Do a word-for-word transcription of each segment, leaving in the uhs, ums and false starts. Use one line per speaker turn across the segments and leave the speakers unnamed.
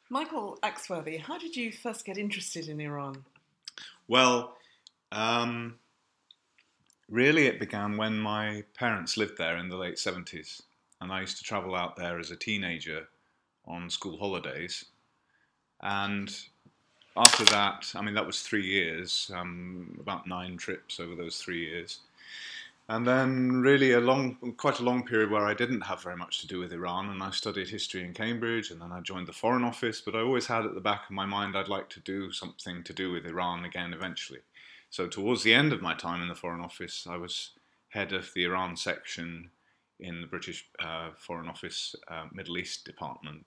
Michael Axworthy, how did you first get interested in Iran?
Well, um, really, it began when my parents lived there in the late seventies, and I used to travel out there as a teenager on school holidays. And after that, I mean, that was three years, um, about nine trips over those three years. And then, really, a long, quite a long period where I didn't have very much to do with Iran, and I studied history in Cambridge, and then I joined the Foreign Office. But I always had at the back of my mind I'd like to do something to do with Iran again eventually. So, towards the end of my time in the Foreign Office, I was head of the Iran section in the British uh, Foreign Office uh, Middle East Department.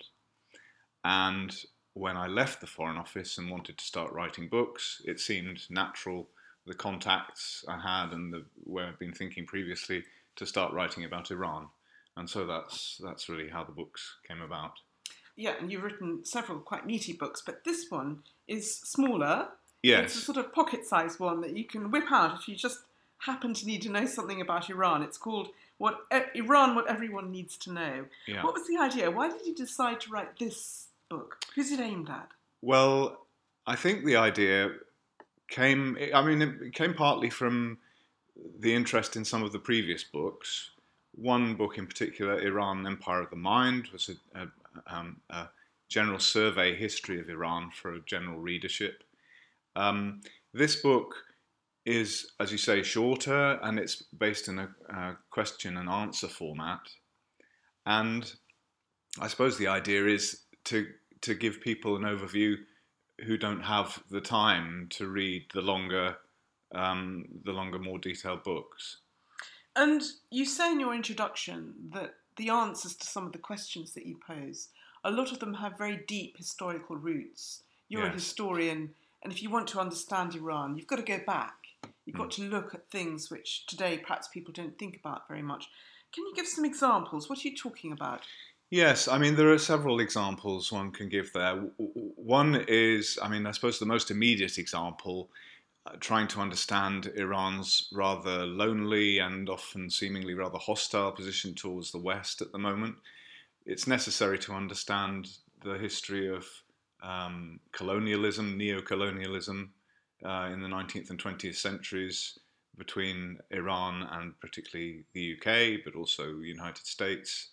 And when I left the Foreign Office and wanted to start writing books, it seemed natural, the contacts I had and the, where I've been thinking previously, to start writing about Iran. And so that's that's really how the books came about.
Yeah, and you've written several quite meaty books, but this one is smaller. It's a
Yes.
sort of pocket-sized one that you can whip out if you just happen to need to know something about Iran. It's called "What E- Iran: What Everyone Needs to Know."
Yeah.
What was the idea? Why did you decide to write this book? Who's it aimed at?
Well, I think the idea came, I mean, it came partly from the interest in some of the previous books. One book in particular, Iran, Empire of the Mind, was a, a, um, a general survey history of Iran for a general readership. Um, this book is, as you say, shorter, and it's based in a, a question and answer format. And I suppose the idea is to to give people an overview who don't have the time to read the longer, um, the longer, more detailed books.
And you say in your introduction that the answers to some of the questions that you pose, a lot of them have very deep historical roots. You're a
Yes.
historian, and if you want to understand Iran, you've got to go back. You've
Mm.
got to look at things which today perhaps people don't think about very much. Can you give some examples? What are you talking about?
Yes, I mean, there are several examples one can give there. One is, I mean, I suppose the most immediate example, uh, trying to understand Iran's rather lonely and often seemingly rather hostile position towards the West at the moment. It's necessary to understand the history of um, colonialism, neo-colonialism uh, in the nineteenth and twentieth centuries between Iran and particularly the U K, but also the United States.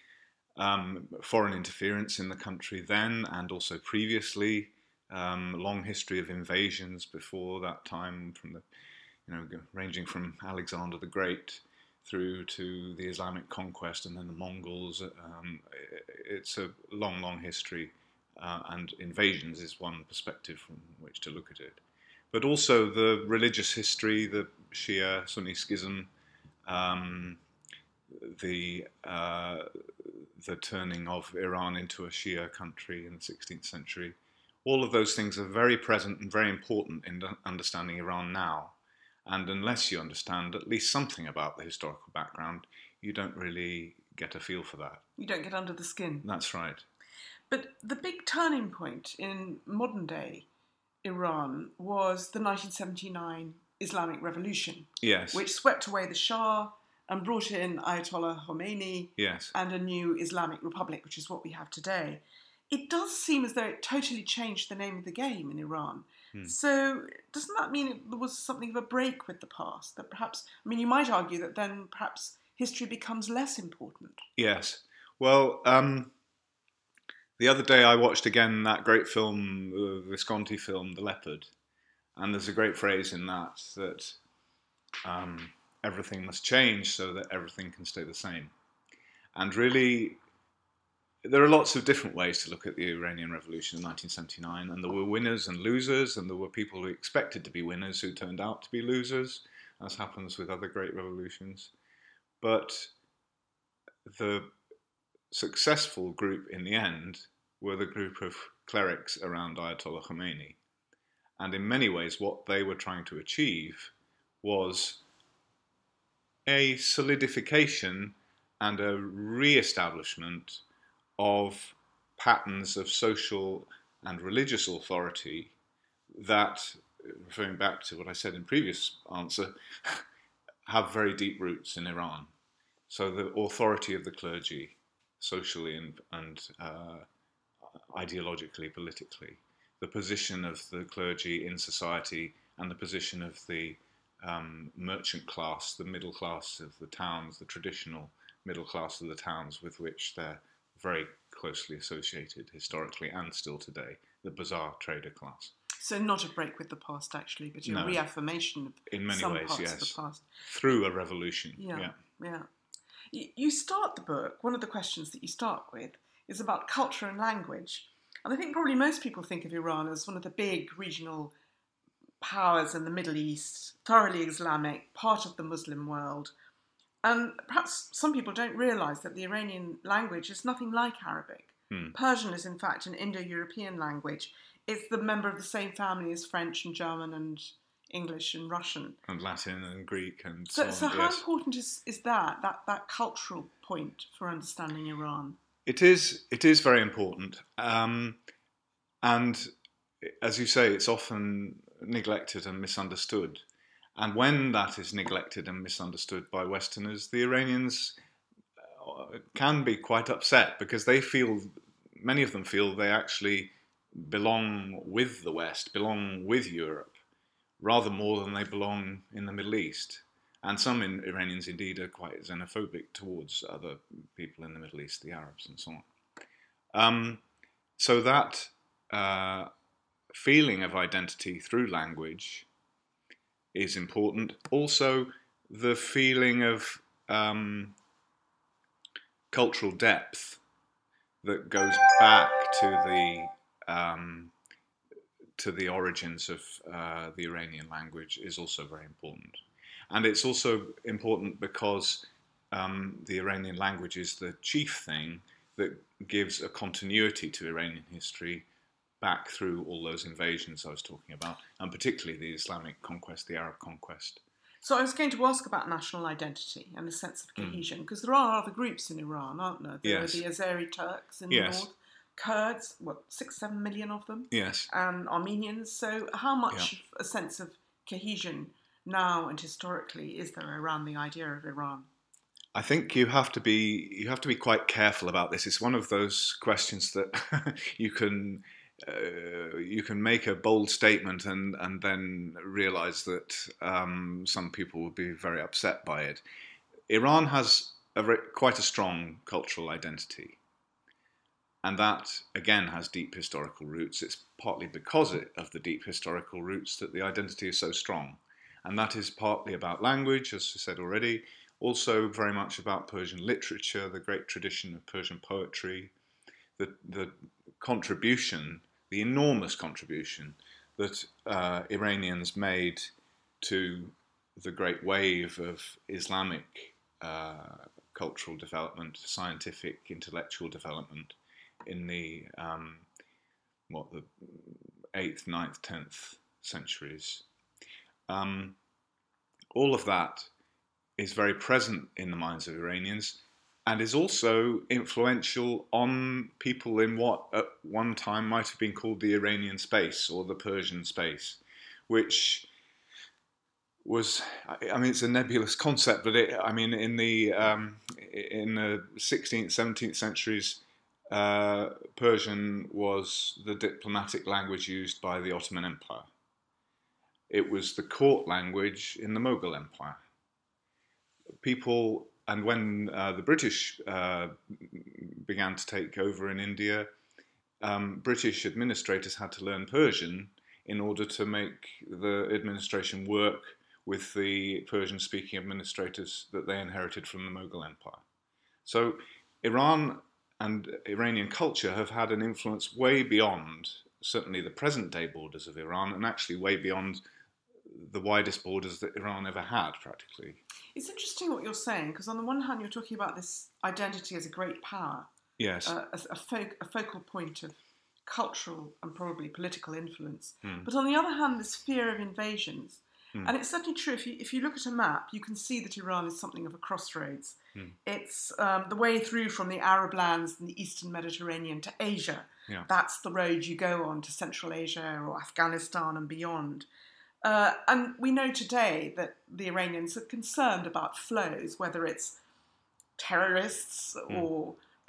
Um, foreign interference in the country then and also previously, um, long history of invasions before that time, from the you know ranging from Alexander the Great through to the Islamic conquest and then the Mongols. Um, it's a long, long history, uh, and invasions is one perspective from which to look at it. But also the religious history, the Shia Sunni schism, um, the uh, the turning of Iran into a Shia country in the sixteenth century. All of those things are very present and very important in understanding Iran now. And unless you understand at least something about the historical background, you don't really get a feel for that.
You don't get under the skin.
That's right.
But the big turning point in modern day Iran was the nineteen seventy-nine Islamic Revolution,
Yes.
which swept away the Shah and brought in Ayatollah Khomeini
Yes.
and a new Islamic Republic, which is what we have today. It does seem as though it totally changed the name of the game in Iran.
Hmm.
So doesn't that mean it, there was something of a break with the past? That perhaps, I mean, you might argue that then perhaps history becomes less important.
Yes. Well, um, the other day I watched again that great film, the Visconti film, The Leopard, and there's a great phrase in that that um, everything must change so that everything can stay the same. And really, there are lots of different ways to look at the Iranian Revolution in nineteen seventy-nine, and there were winners and losers, and there were people who expected to be winners who turned out to be losers, as happens with other great revolutions. But the successful group in the end were the group of clerics around Ayatollah Khomeini. And in many ways, what they were trying to achieve was a solidification and a re-establishment of patterns of social and religious authority that, referring back to what I said in previous answer, have very deep roots in Iran. So the authority of the clergy, socially and, and uh, ideologically, politically. The position of the clergy in society and the position of the um, merchant class, the middle class of the towns, the traditional middle class of the towns with which they're very closely associated historically and still today, the bazaar trader class.
So not a break with the past, actually, but a
No.
reaffirmation of
In many
some
ways,
parts
yes.
of the past.
Through a revolution.
Yeah,
yeah.
yeah. You, you start the book, one of the questions that you start with is about culture and language. And I think probably most people think of Iran as one of the big regional powers in the Middle East, thoroughly Islamic, part of the Muslim world. And perhaps some people don't realise that the Iranian language is nothing like Arabic.
Hmm.
Persian is in fact an Indo-European language. It's the member of the same family as French and German and English and Russian.
And Latin and Greek and so,
So,
on.
so how
yes.
important is, is that, that, that cultural point for understanding Iran?
It is, it is very important. Um, and as you say, it's often neglected and misunderstood. And when that is neglected and misunderstood by Westerners, the Iranians can be quite upset because they feel, many of them feel they actually belong with the West, belong with Europe, rather more than they belong in the Middle East. And some in, Iranians indeed are quite xenophobic towards other people in the Middle East, the Arabs and so on. Um, so that uh, feeling of identity through language is important. Also, the feeling of um, cultural depth that goes back to the um, to the origins of uh, the Iranian language is also very important. And it's also important because um, the Iranian language is the chief thing that gives a continuity to Iranian history back through all those invasions I was talking about, and particularly the Islamic conquest, the Arab conquest.
So I was going to ask about national identity and the sense of cohesion, because mm. there are other groups in Iran, aren't there? There
yes.
are the Azeri Turks in
yes.
the north, Kurds, what, six, seven million of them?
Yes.
And Armenians. So how much
yeah.
of a sense of cohesion now and historically is there around the idea of Iran?
I think you have to be you have to be quite careful about this. It's one of those questions that you can uh, you can make a bold statement and and then realise that um, some people will be very upset by it. Iran has a very, quite a strong cultural identity, and that again has deep historical roots. It's partly because of the deep historical roots that the identity is so strong, and that is partly about language, as I said already. Also very much about Persian literature, the great tradition of Persian poetry, the, the contribution, the enormous contribution that uh, Iranians made to the great wave of Islamic uh, cultural development, scientific, intellectual development in the, um, what, the eighth, ninth, tenth centuries. Um, all of that is very present in the minds of Iranians and is also influential on people in what at one time might have been called the Iranian space or the Persian space, which was, I mean, it's a nebulous concept, but it, I mean, in the um, in the sixteenth, seventeenth centuries, uh, Persian was the diplomatic language used by the Ottoman Empire. It was the court language in the Mughal Empire. People, and when uh, the British uh, began to take over in India, um, British administrators had to learn Persian in order to make the administration work with the Persian-speaking administrators that they inherited from the Mughal Empire. So Iran and Iranian culture have had an influence way beyond, certainly the present-day borders of Iran, and actually way beyond the widest borders that Iran ever had, practically.
It's interesting what you're saying, because on the one hand, you're talking about this identity as a great power.
Yes.
Uh, as a, fo- a focal point of cultural and probably political influence.
Mm.
But on the other hand, this fear of invasions.
Mm.
And it's certainly true. If you, if you look at a map, you can see that Iran is something of a crossroads.
Mm.
It's um, the way through from the Arab lands and the Eastern Mediterranean to Asia.
Yeah.
That's the road you go on to Central Asia or Afghanistan and beyond. Uh, and we know today that the Iranians are concerned about flows, whether it's terrorists
mm.
or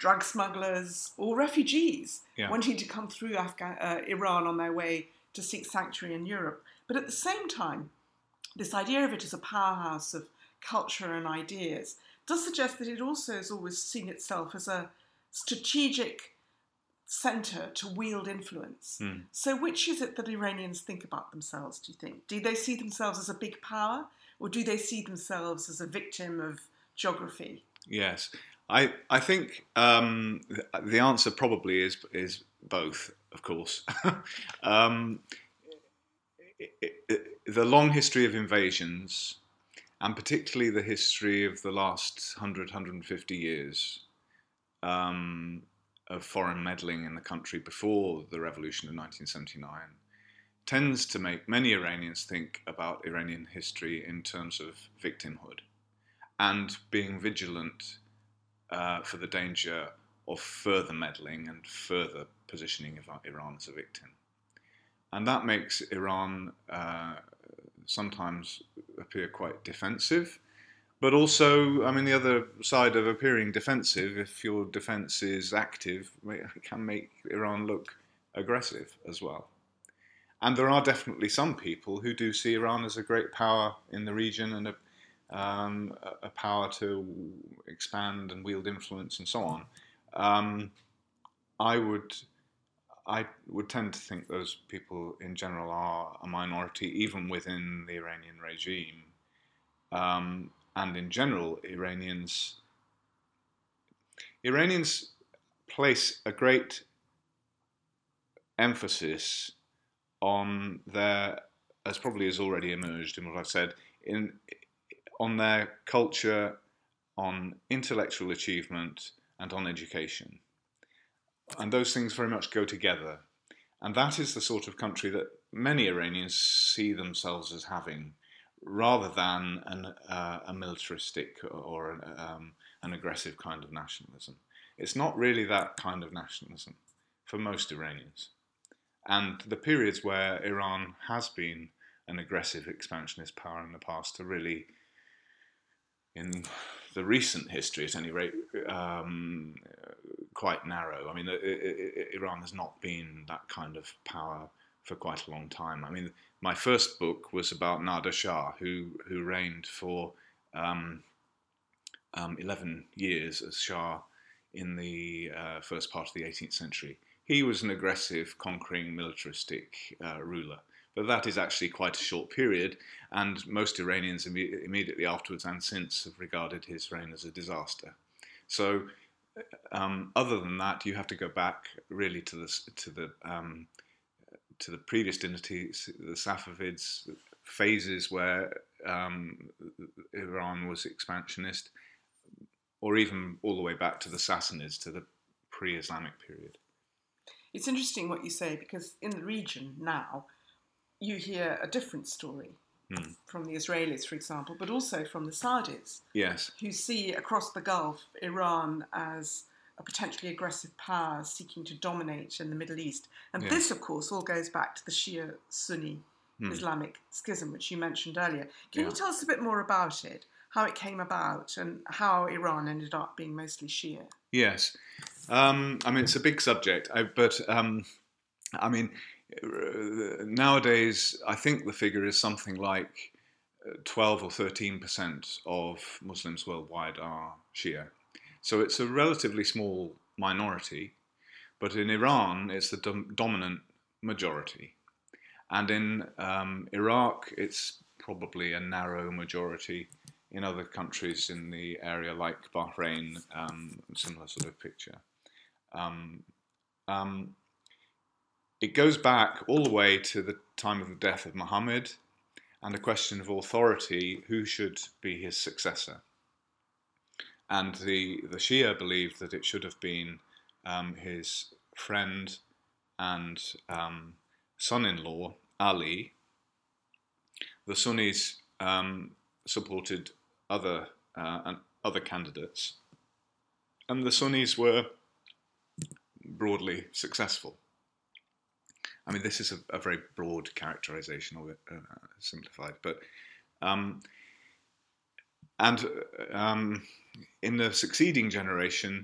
drug smugglers or refugees
yeah.
wanting to come through Afghan, uh, Iran on their way to seek sanctuary in Europe. But at the same time, this idea of it as a powerhouse of culture and ideas does suggest that it also has always seen itself as a strategic centre to wield influence.
Mm.
So which is it that Iranians think about themselves, do you think? Do they see themselves as a big power, or do they see themselves as a victim of geography?
Yes. I, I think um, the, the answer probably is is both, of course. um, it, it, the long history of invasions, and particularly the history of the last one hundred, one hundred fifty years um, of foreign meddling in the country before the revolution of nineteen seventy-nine, tends to make many Iranians think about Iranian history in terms of victimhood and being vigilant uh, for the danger of further meddling and further positioning of Iran as a victim. And that makes Iran uh, sometimes appear quite defensive, but also, I mean, the other side of appearing defensive, if your defense is active, it can make Iran look aggressive as well. And there are definitely some people who do see Iran as a great power in the region and a, um, a power to expand and wield influence and so on. Um, I would... I would tend to think those people in general are a minority, even within the Iranian regime. Um, and in general, Iranians Iranians place a great emphasis on their, as probably has already emerged in what I've said, in on their culture, on intellectual achievement, and on education. And those things very much go together. And that is the sort of country that many Iranians see themselves as having, rather than an, uh, a militaristic or an, um, an aggressive kind of nationalism. It's not really that kind of nationalism for most Iranians. And the periods where Iran has been an aggressive expansionist power in the past are really, in the recent history at any rate, um, quite narrow. I mean, it, it, Iran has not been that kind of power for quite a long time. I mean, my first book was about Nader Shah, who who reigned for um, um, eleven years as Shah in the uh, first part of the eighteenth century. He was an aggressive, conquering, militaristic uh, ruler. But that is actually quite a short period, and most Iranians imme- immediately afterwards and since have regarded his reign as a disaster. So, um, other than that, you have to go back really to the to the um, to the previous dynasties, the Safavids, phases where um, Iran was expansionist, or even all the way back to the Sassanids, to the pre-Islamic period.
It's interesting what you say, because in the region now, you hear a different story mm. from the Israelis, for example, but also from the Saudis,
yes,
who see across the Gulf Iran as a potentially aggressive power seeking to dominate in the Middle East. And yes. this, of course, all goes back to the Shia-Sunni mm. Islamic schism, which you mentioned earlier. Can yeah. you tell us a bit more about it, how it came about, and how Iran ended up being mostly Shia?
Yes. Um, I mean, it's a big subject, I, but, um, I mean, nowadays, I think the figure is something like twelve or thirteen percent of Muslims worldwide are Shia. So it's a relatively small minority, but in Iran, it's the dom- dominant majority. And in um, Iraq, it's probably a narrow majority. In other countries in the area, like Bahrain, um, similar sort of picture. Um, um, It goes back all the way to the time of the death of Muhammad and a question of authority, who should be his successor. And the, the Shia believed that it should have been um, his friend and um, son-in-law, Ali. The Sunnis um, supported other, uh, and other candidates. And the Sunnis were broadly successful. I mean, this is a, a very broad characterization of it, uh, simplified. But um, and um, in the succeeding generation,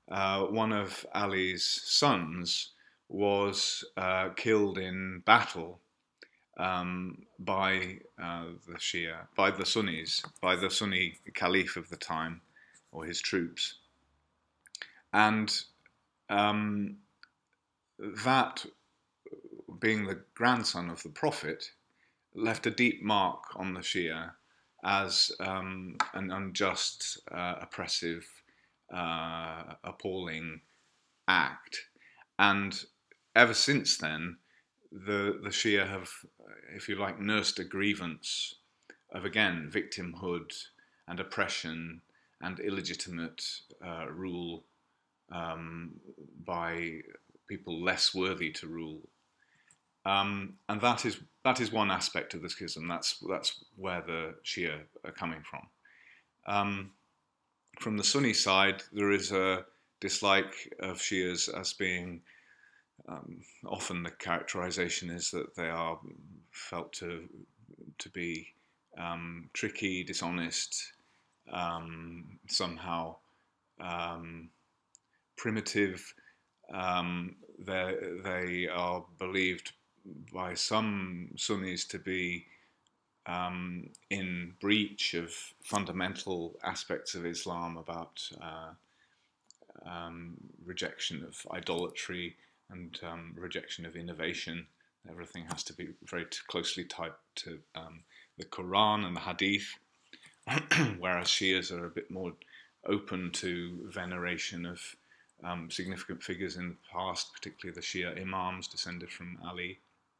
uh, one of Ali's sons was uh, killed in battle um, by uh, the Shia, by the Sunnis, by the Sunni Caliph of the time, or his troops. And um, that, being the grandson of the Prophet, left a deep mark on the Shia as um, an unjust, uh, oppressive, uh, appalling act. And ever since then, the, the Shia have, if you like, nursed a grievance of, again, victimhood and oppression and illegitimate uh, rule um, by people less worthy to rule. Um, and that is that is one aspect of the schism. That's that's where the Shia are coming from. Um, from the Sunni side, there is a dislike of Shias as being, um, often the characterization is that they are felt to to be um, tricky, dishonest, um, somehow um, primitive. Um, they they are believed by some Sunnis to be um, in breach of fundamental aspects of Islam about uh, um, rejection of idolatry and um, rejection of innovation. Everything has to be very closely tied to um, the Quran and the Hadith, whereas Shias are a bit more open to veneration of um, significant figures in the past, particularly the Shia Imams descended from Ali.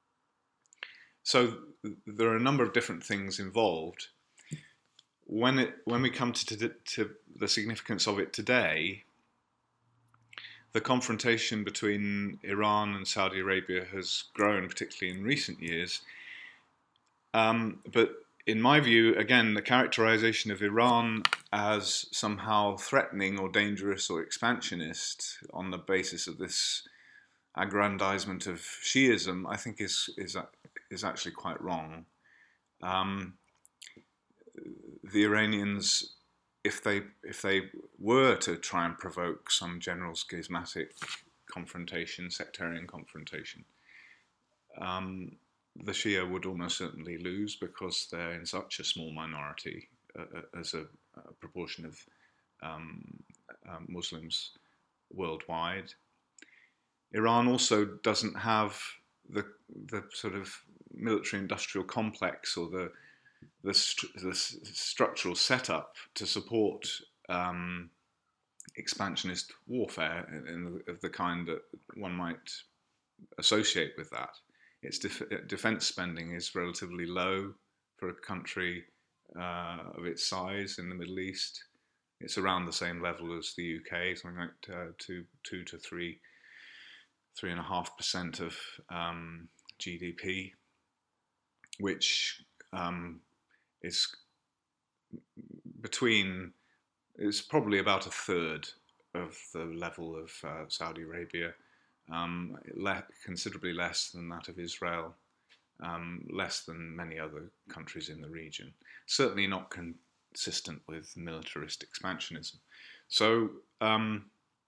So there are a number of different things involved. When it when we come to, to, to the significance of it today, the confrontation between Iran and Saudi Arabia has grown, particularly in recent years. Um, but in my view, again, the characterization of Iran as somehow threatening or dangerous or expansionist on the basis of this aggrandizement of Shiism, I think is is is actually quite wrong. Um, the Iranians, if they if they were to try and provoke some general schismatic confrontation, sectarian confrontation, um, the Shia would almost certainly lose because they're in such a small minority uh, as a, a proportion of um, uh, Muslims worldwide. Iran also doesn't have the the sort of military-industrial complex or the the, st- the structural setup to support um, expansionist warfare in, in the, of the kind that one might associate with that. Its def- defense spending is relatively low for a country uh, of its size in the Middle East. It's around the same level as the U K, something like uh, two, two to three, three and a half percent of um, G D P, which um, is between, it's probably about a third of the level of uh, Saudi Arabia, um, le- considerably less than that of Israel, um, less than many other countries in the region. Certainly not consistent with militarist expansionism. So, um,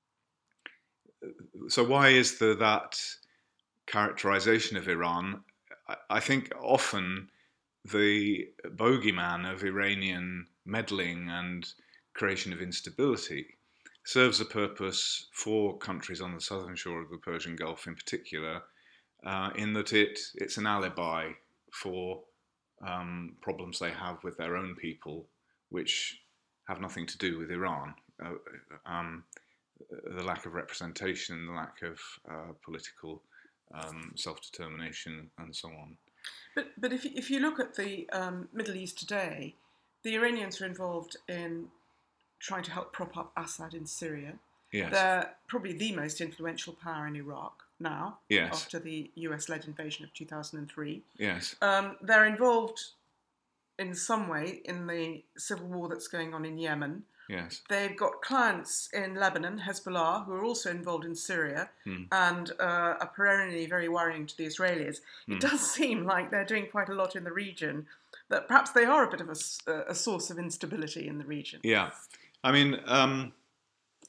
so why is there that characterization of Iran? I, I think often the bogeyman of Iranian meddling and creation of instability serves a purpose for countries on the southern shore of the Persian Gulf in particular, uh, in that it, it's an alibi for um, problems they have with their own people, which have nothing to do with Iran. Uh, um, the lack of representation, the lack of uh, political um, self-determination, and so on.
But but if if you look at the um, Middle East today, the Iranians are involved in trying to help prop up Assad in Syria.
Yes.
They're probably the most influential power in Iraq now,
yes.
after the U S-led invasion of two thousand three.
Yes.
Um, they're involved in some way in the civil war that's going on in Yemen.
Yes.
They've got clients in Lebanon, Hezbollah, who are also involved in Syria,
hmm.
and uh, are perennially very worrying to the Israelis.
Hmm.
It does seem like they're doing quite a lot in the region, that perhaps they are a bit of a, a source of instability in the region.
Yeah. I mean, um,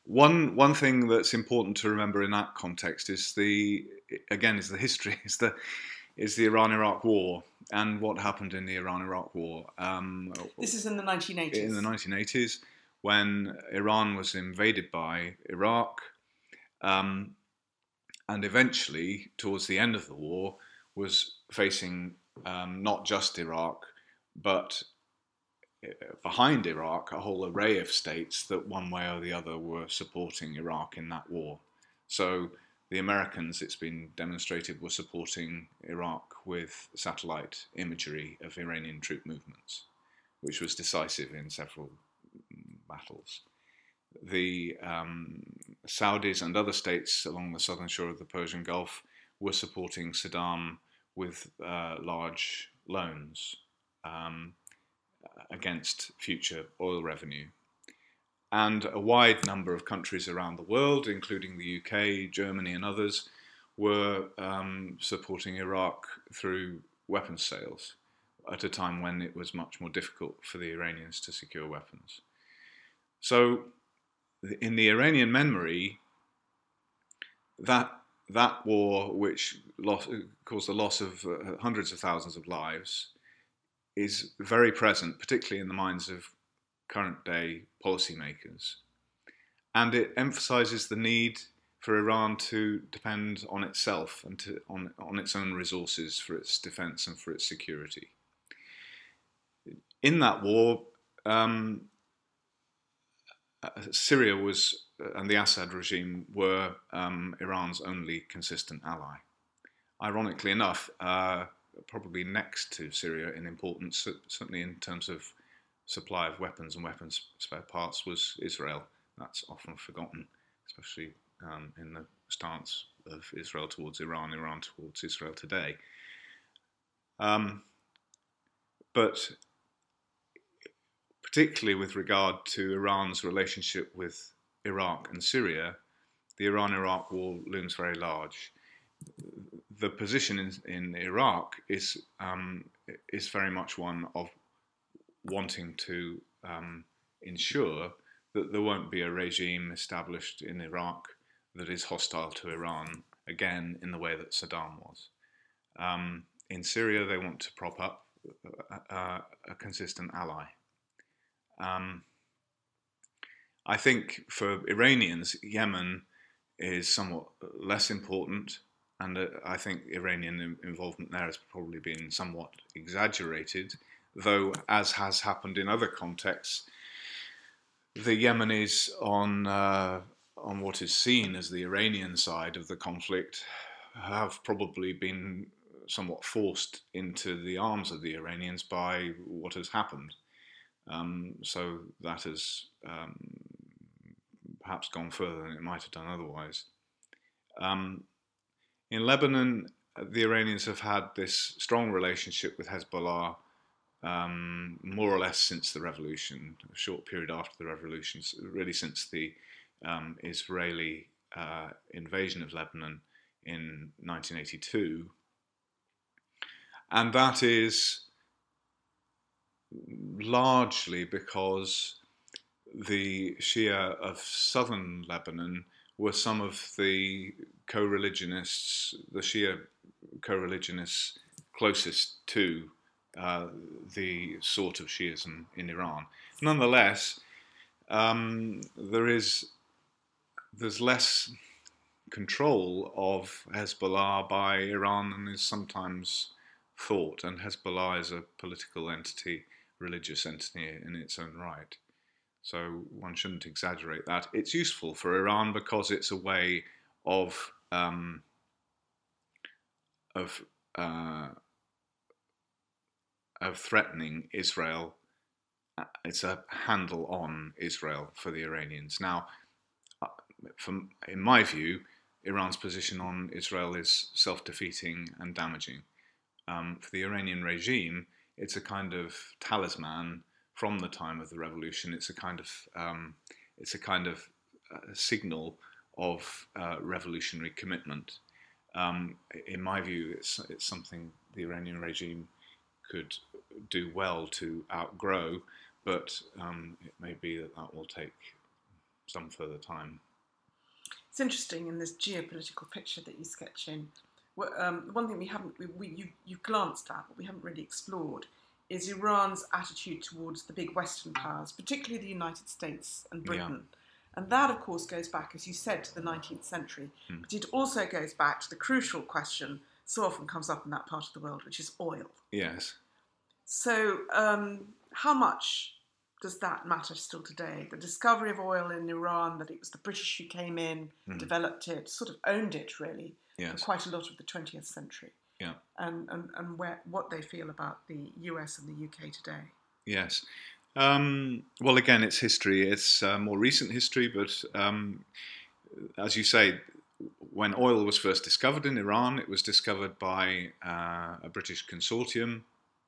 one one thing that's important to remember in that context is the again is the history is the is the Iran-Iraq War and what happened in the Iran-Iraq War. Um,
this is in the nineteen eighties.
In the nineteen eighties, when Iran was invaded by Iraq, um, and eventually, towards the end of the war, was facing um, not just Iraq, but behind Iraq, a whole array of states that one way or the other were supporting Iraq in that war. So the Americans, it's been demonstrated, were supporting Iraq with satellite imagery of Iranian troop movements, which was decisive in several battles. The um, Saudis and other states along the southern shore of the Persian Gulf were supporting Saddam with uh, large loans um, against future oil revenue. And a wide number of countries around the world, including the U K, Germany and others, were um, supporting Iraq through weapons sales at a time when it was much more difficult for the Iranians to secure weapons. So in the Iranian memory, that that war, which lost, caused the loss of uh, hundreds of thousands of lives, is very present, particularly in the minds of current-day policymakers. And it emphasizes the need for Iran to depend on itself and to, on, on its own resources for its defense and for its security. In that war, um, Syria was, and the Assad regime were um, Iran's only consistent ally. Ironically enough, uh, probably next to Syria in importance, certainly in terms of supply of weapons and weapons spare parts, was Israel. That's often forgotten, especially um, in the stance of Israel towards Iran, Iran towards Israel today. Um, but particularly with regard to Iran's relationship with Iraq and Syria, the Iran-Iraq war looms very large. The position in, in Iraq is um, is very much one of wanting to um, ensure that there won't be a regime established in Iraq that is hostile to Iran again in the way that Saddam was. Um, in Syria, they want to prop up a, a, a consistent ally. Um, I think for Iranians, Yemen is somewhat less important, and uh, I think Iranian involvement there has probably been somewhat exaggerated, though, as has happened in other contexts, the Yemenis on, uh, on what is seen as the Iranian side of the conflict have probably been somewhat forced into the arms of the Iranians by what has happened. Um, so that has um, perhaps gone further than it might have done otherwise. Um, in Lebanon, the Iranians have had this strong relationship with Hezbollah um, more or less since the revolution, a short period after the revolution, really since the um, Israeli uh, invasion of Lebanon in nineteen eighty-two. And that is largely because the Shia of southern Lebanon were some of the co-religionists, the Shia co-religionists closest to uh, the sort of Shiism in Iran. Nonetheless, um, there is there's less control of Hezbollah by Iran than is sometimes thought, and Hezbollah is a political entity, religious entity in its own right. So one shouldn't exaggerate that. It's useful for Iran because it's a way of um, of uh, of threatening Israel. It's a handle on Israel for the Iranians. Now, from in my view, Iran's position on Israel is self-defeating and damaging. Um, for the Iranian regime, it's a kind of talisman from the time of the revolution. It's a kind of um, it's a kind of uh, signal of uh, revolutionary commitment. Um, in my view, it's it's something the Iranian regime could do well to outgrow, but um, it may be that that will take some further time.
It's interesting in this geopolitical picture that you sketch in. Um, one thing we haven't, we, we, you, you glanced at, but we haven't really explored, is Iran's attitude towards the big Western powers, particularly the United States and Britain. Yeah. And that, of course, goes back, as you said, to the nineteenth century. Mm. But it also goes back to the crucial question so often comes up in that part of the world, which is oil.
Yes.
So um, how much does that matter still today? The discovery of oil in Iran, that it was the British who came in, mm. developed it, sort of owned it, really,
yes.
for quite a lot of the twentieth century.
Yeah.
And, and, and where, what they feel about the U S and the U K today.
Yes. Um, well, again, it's history. It's uh, more recent history, but um, as you say, when oil was first discovered in Iran, it was discovered by uh, a British consortium.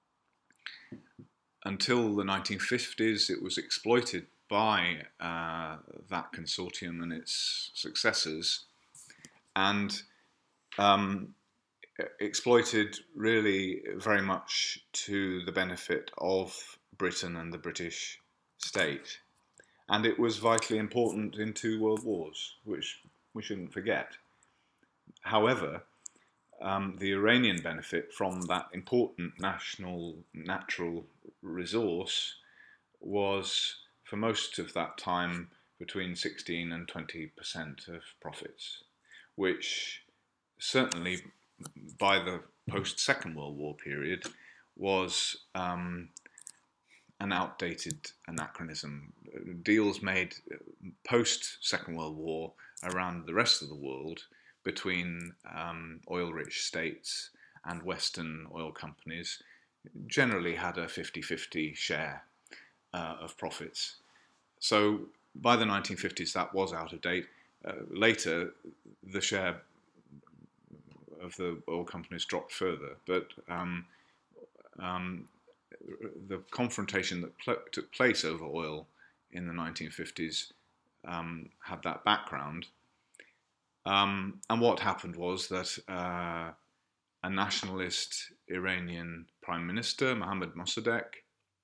Until the nineteen fifties, it was exploited by uh, that consortium and its successors, and um, exploited really very much to the benefit of Britain and the British state. And it was vitally important in two world wars, which we shouldn't forget. However, um, the Iranian benefit from that important national natural resource was, for most of that time, between sixteen and twenty percent of profits, which certainly by the post-Second World War period was um, an outdated anachronism. Deals made post-Second World War around the rest of the world between um, oil-rich states and Western oil companies generally had a fifty-fifty share uh, of profits. So by the nineteen fifties, that was out of date. Uh, later, the share of the oil companies dropped further, but um, um, the confrontation that pl- took place over oil in the nineteen fifties um, had that background. Um, and what happened was that uh, a nationalist Iranian prime minister, Mohammad Mossadegh,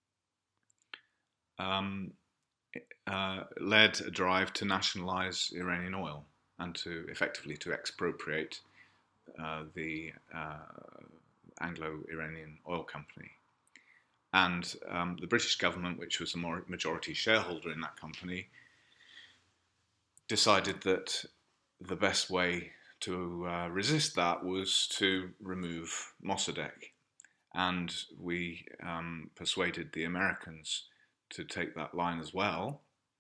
um, uh, led a drive to nationalize Iranian oil and to effectively to expropriate uh, the uh, Anglo-Iranian Oil Company. And um, the British government, which was a more majority shareholder in that company, decided that the best way to uh, resist that was to remove Mossadegh. And we um, persuaded the Americans to take that line as well.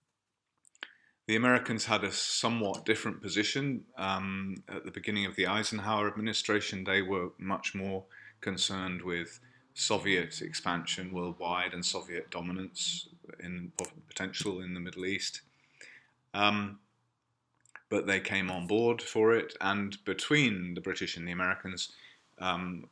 The Americans had a somewhat different position. Um, at the beginning of the Eisenhower administration, they were much more concerned with Soviet expansion worldwide and Soviet dominance in potential in the Middle East. Um, but they came on board for it, and between the British and the Americans, um,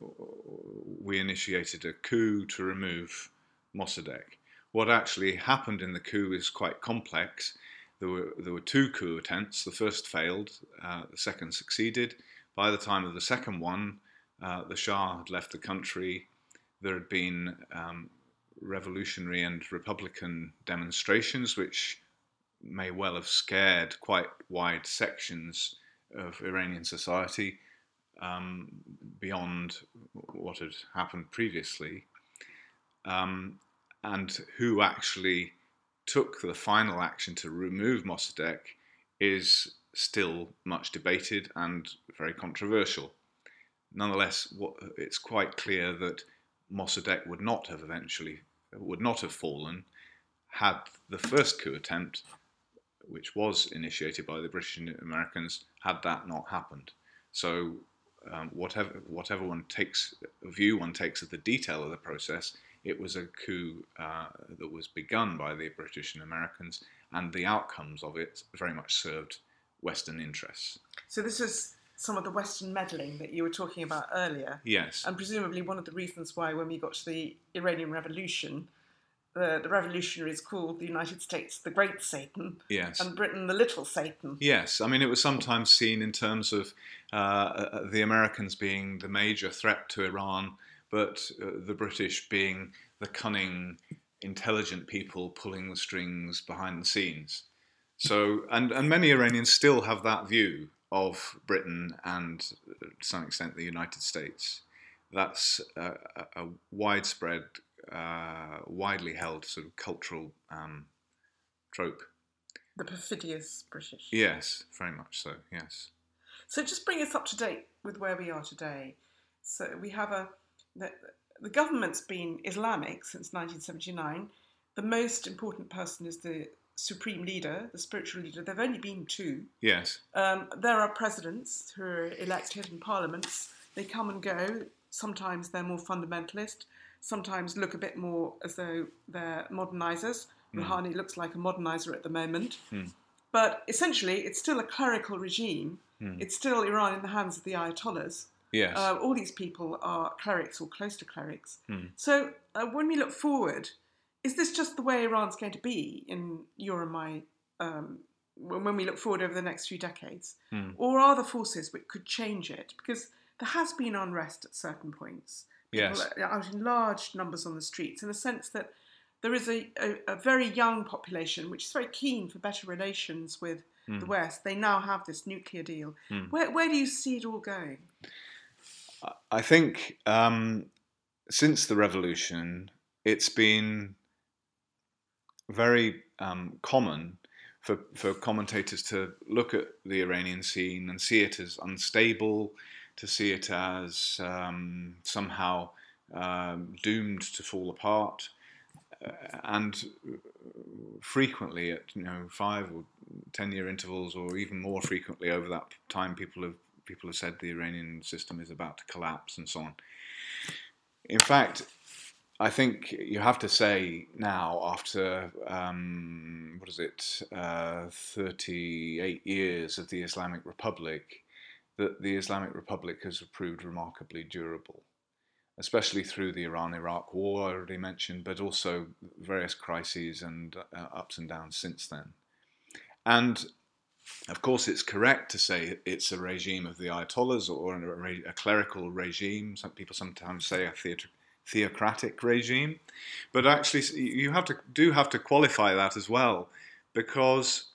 we initiated a coup to remove Mossadegh. What actually happened in the coup is quite complex. There were, there were two coup attempts. The first failed, uh, the second succeeded. By the time of the second one, uh, the Shah had left the country. There had been um, revolutionary and republican demonstrations, which may well have scared quite wide sections of Iranian society um, beyond what had happened previously. Um, and who actually took the final action to remove Mossadegh is still much debated and very controversial. Nonetheless, what, it's quite clear that Mossadegh would not have eventually, would not have fallen had the first coup attempt, which was initiated by the British and Americans, had that not happened. So um, whatever whatever one takes, view one takes of the detail of the process, it was a coup uh, that was begun by the British and Americans, and the outcomes of it very much served Western interests.
So this is some of the Western meddling that you were talking about earlier.
Yes.
And presumably one of the reasons why when we got to the Iranian Revolution, the, the revolutionaries called the United States the Great Satan,
yes,
and Britain the Little Satan.
Yes, I mean, it was sometimes seen in terms of uh, the Americans being the major threat to Iran, but uh, the British being the cunning, intelligent people pulling the strings behind the scenes. So, and, and many Iranians still have that view of Britain and, to some extent, the United States. That's a, a widespread, uh, widely held sort of cultural um, trope.
The perfidious British.
Yes, very much so, yes.
So just bring us up to date with where we are today. So we have a... The, the government's been Islamic since nineteen seventy-nine. The most important person is the supreme leader, the spiritual leader. There have only been two.
Yes.
Um, there are presidents who are elected in parliaments. They come and go. Sometimes they're more fundamentalist. Sometimes look a bit more as though they're modernisers. Mm. Rouhani looks like a moderniser at the moment. Mm. But essentially, it's still a clerical regime. Mm. It's still Iran in the hands of the Ayatollahs.
Yes.
Uh, all these people are clerics or close to clerics.
Mm.
So uh, when we look forward, is this just the way Iran's going to be in your and my, um, when we look forward over the next few decades?
Mm.
Or are there forces which could change it? Because there has been unrest at certain points. People
Yes.
are out in large numbers on the streets, in a sense that there is a, a, a very young population which is very keen for better relations with mm. the West. They now have this nuclear deal. Mm. Where, where do you see it all going?
I think um, since the revolution, it's been very um, common for, for commentators to look at the Iranian scene and see it as unstable, to see it as um, somehow um, doomed to fall apart. Uh, and frequently at you know five or ten year intervals, or even more frequently over that time, people have people have said the Iranian system is about to collapse and so on. In fact, I think you have to say now, after um, what is it, uh, thirty-eight years of the Islamic Republic, that the Islamic Republic has proved remarkably durable, especially through the Iran-Iraq war I already mentioned, but also various crises and uh, ups and downs since then. And of course, it's correct to say it's a regime of the Ayatollahs or a, a clerical regime. Some people sometimes say a theat- theocratic regime, but actually, you have to do have to qualify that as well, because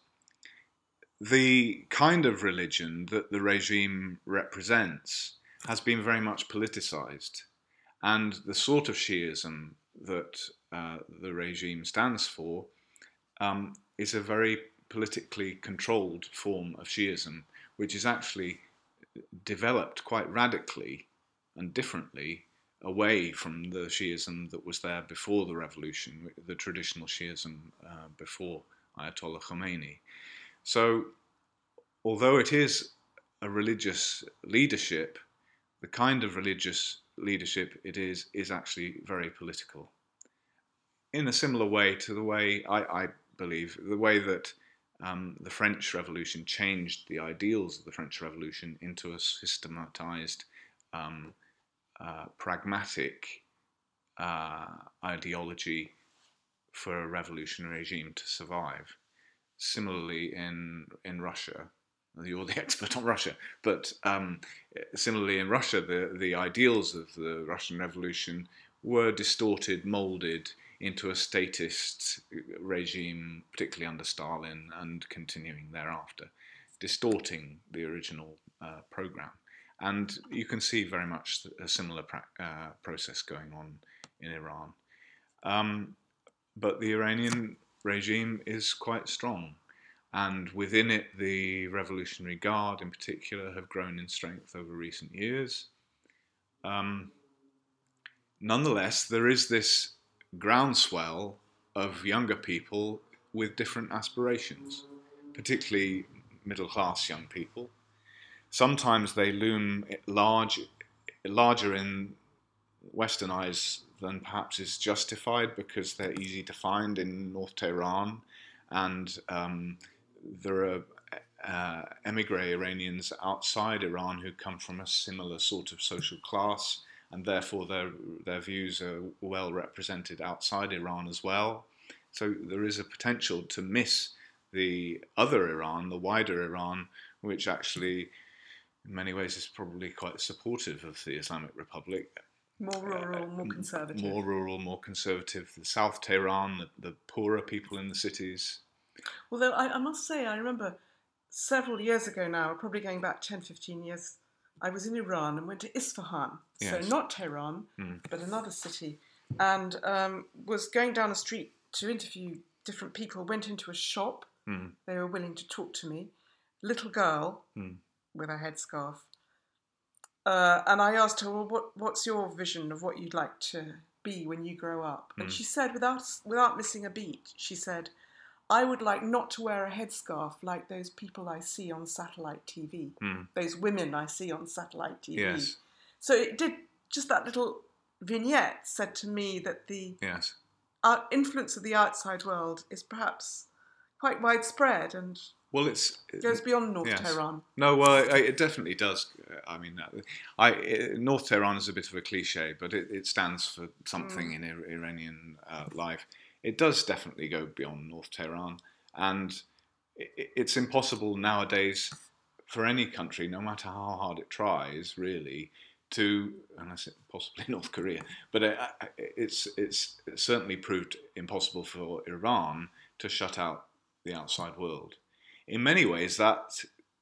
the kind of religion that the regime represents has been very much politicized. And the sort of Shiism that uh, the regime stands for um, is a very politically controlled form of Shiism, which is actually developed quite radically and differently away from the Shiism that was there before the revolution, the traditional Shiism uh, before Ayatollah Khomeini. So, although it is a religious leadership, the kind of religious leadership it is is actually very political. In a similar way to the way, I, I believe, the way that um, the French Revolution changed the ideals of the French Revolution into a systematized, um, uh, pragmatic uh, ideology for a revolutionary regime to survive. Similarly in, in Russia, you're the expert on Russia, but um, similarly in Russia, the, the ideals of the Russian Revolution were distorted, moulded into a statist regime, particularly under Stalin and continuing thereafter, distorting the original uh, program. And you can see very much a similar pra- uh, process going on in Iran. Um, but the Iranian regime is quite strong. And within it, the Revolutionary Guard in particular have grown in strength over recent years. Um, nonetheless, there is this groundswell of younger people with different aspirations, particularly middle-class young people. Sometimes they loom large, larger in Western eyes than perhaps is justified, because they're easy to find in North Tehran, and um, there are uh, emigre Iranians outside Iran who come from a similar sort of social class, and therefore their their views are well represented outside Iran as well. So there is a potential to miss the other Iran, the wider Iran, which actually in many ways is probably quite supportive of the Islamic Republic.
More rural, uh, more conservative.
More rural, more conservative. The South Tehran, the, the poorer people in the cities,
Although I, I must say, I remember several years ago now, probably going back ten, fifteen years, I was in Iran and went to Isfahan, so
Yes.
not Tehran,
Mm.
but another city, and um, was going down a street to interview different people, went into a shop,
Mm.
they were willing to talk to me, little girl
Mm.
with a headscarf, uh, and I asked her, well, what, what's your vision of what you'd like to be when you grow up? And
Mm.
she said, without, without missing a beat, she said, I would like not to wear a headscarf like those people I see on satellite T V,
Mm.
those women I see on satellite T V.
Yes.
So it did, just that little vignette said to me that the
Yes.
uh, influence of the outside world is perhaps quite widespread and
Well, it's
goes beyond North
yes.
Tehran.
No, well, it, it definitely does. I mean, I, it, North Tehran is a bit of a cliche, but it, it stands for something mm. in Ir- Iranian uh, life. It does definitely go beyond North Tehran, and it, it's impossible nowadays for any country, no matter how hard it tries, really, to, unless it possibly North Korea, but it, it's it's certainly proved impossible for Iran to shut out the outside world. In many ways, that,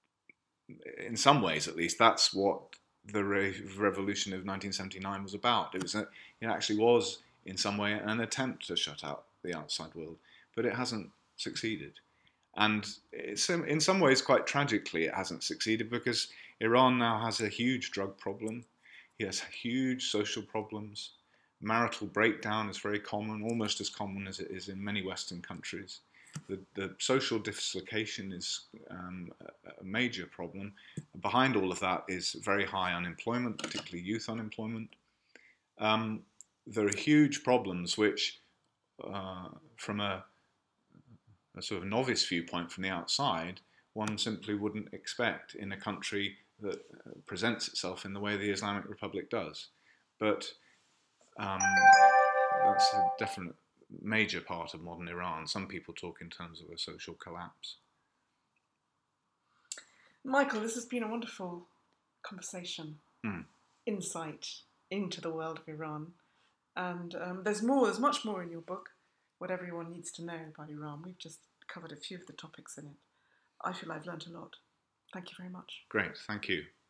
in some ways at least, that's what the re- revolution of nineteen seventy-nine was about. It was a, it actually was, in some way, an attempt to shut out the outside world, but it hasn't succeeded. And it's, in some ways, quite tragically, it hasn't succeeded because Iran now has a huge drug problem. It has huge social problems. Marital breakdown is very common, almost as common as it is in many Western countries. The, the social dislocation is um, a, a major problem. Behind all of that is very high unemployment, particularly youth unemployment. Um, there are huge problems which, uh, from a, a sort of novice viewpoint from the outside, one simply wouldn't expect in a country that presents itself in the way the Islamic Republic does. But um, that's a definite major part of modern Iran. Some people talk in terms of a social collapse.
Michael, this has been a wonderful conversation,
mm.
insight into the world of Iran. And um, there's more, there's much more in your book, what everyone needs to know about Iran. We've just covered a few of the topics in it. I feel I've learnt a lot. Thank you very much.
Great, thank you.